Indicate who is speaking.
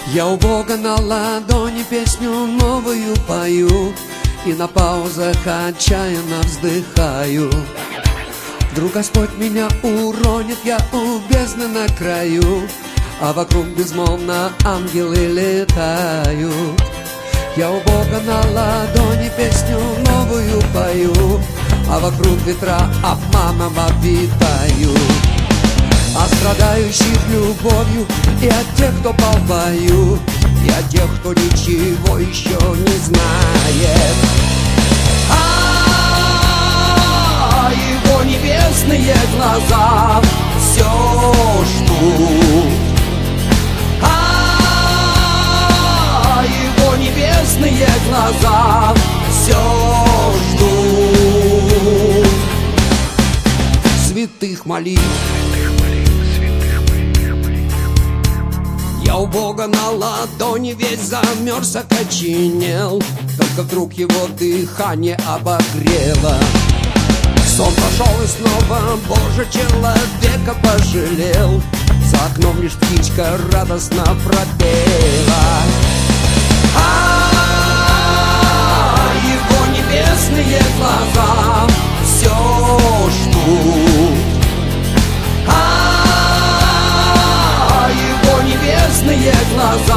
Speaker 1: Я у Бога на ладони песню новую пою, и на паузах отчаянно вздыхаю. Вдруг Господь меня уронит, я у бездны на краю, а вокруг безмолвно ангелы летают. Я у Бога на ладони песню новую пою, а вокруг ветра обманом обитают. От страдающих любовью и от тех, кто пал в бою, и от тех, кто ничего еще не знает. Его небесные глаза все ждут. Его небесные глаза все ждут святых молитв. Я у Бога на ладони весь замерз, окоченел, только вдруг его дыхание обогрело. Сон прошел и снова, Боже, человека пожалел. За окном лишь птичка радостно пропела. Его небесные глаза все ждут. Его небесные глаза